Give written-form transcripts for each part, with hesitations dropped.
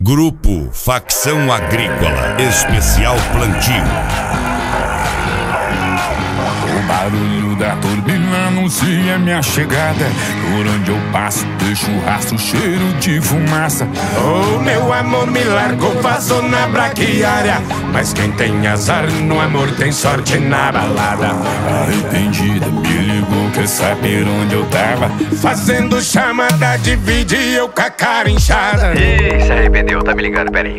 Grupo Facção Agrícola Especial Plantio. O barulho da turbina anuncia minha chegada. Por onde eu passo deixo um rastro, cheiro de fumaça. Oh, meu amor me largou, vazou na braquiária. Mas quem tem azar no amor tem sorte na balada. Arrependida me ligou, quer saber onde eu tava. Fazendo chamada de vídeo eu com a cara inchada. Ih, se arrependeu, tá me ligando, peraí.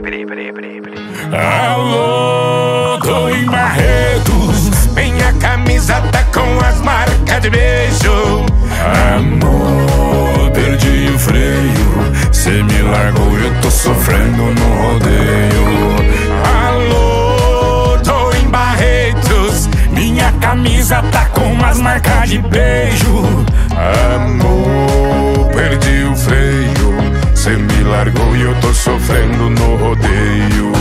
Alô, tô em Barretos. Minha camisa tá com as marcas de beijo. Amor, perdi o freio. Cê me largou, eu tô sofrendo no rodeio. Alô, tô em Barretos. Minha camisa tá com umas marcas de beijo. Amor, perdi o freio. Cê me largou e eu tô sofrendo no rodeio.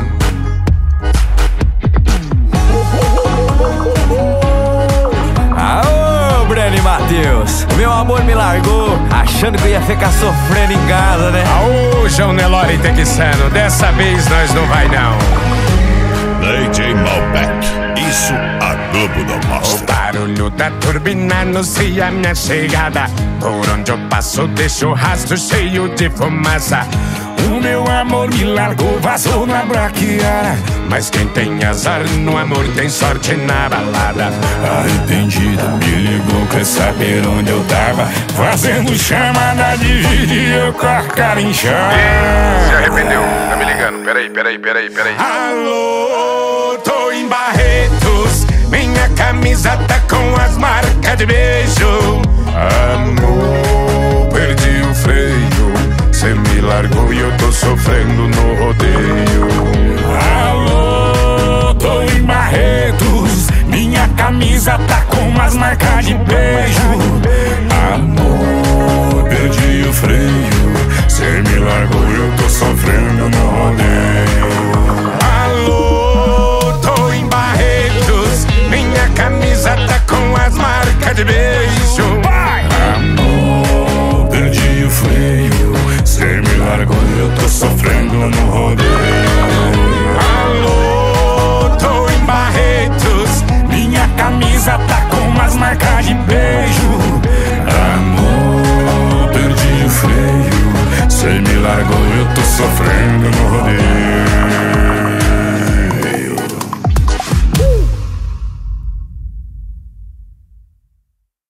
Aô, Breno e Matheus, meu amor me largou, achando que eu ia ficar sofrendo em casa, né? Aô, João Nelore e Texano, dessa vez nós não vai não. DJ Malbec, isso a Globo não O mostra. barulho da turbina anuncia minha chegada. Por onde eu passo deixo rastro cheio de fumaça. O meu amor me largou, vazou na braquiária. Mas quem tem azar no amor tem sorte na balada. Arrependida me ligou, quer saber onde eu tava. Fazendo chamada de vídeo com a cara inchada. Se arrependeu, tá me ligando, peraí. Alô, tô em Barretos. Minha camisa tá com as marcas de beijo. Amor, perdi o freio. Cê me largou e eu tô sofrendo no rodeio. Alô, tô em Barretos. Minha camisa tá com umas marcas de beijo. Amor, perdi o freio. Cê me largou e eu tô sofrendo no rodeio. Alô, tô em Barretos. Minha camisa tá com as marcas de beijo. Amor, perdi o freio. Cê me largou e eu tô sofrendo no rodeio. Alô, tô em Barretos. Minha camisa tá com umas marcas de beijo. Amor, perdi o freio. Cê me largou e eu tô sofrendo no rodeio.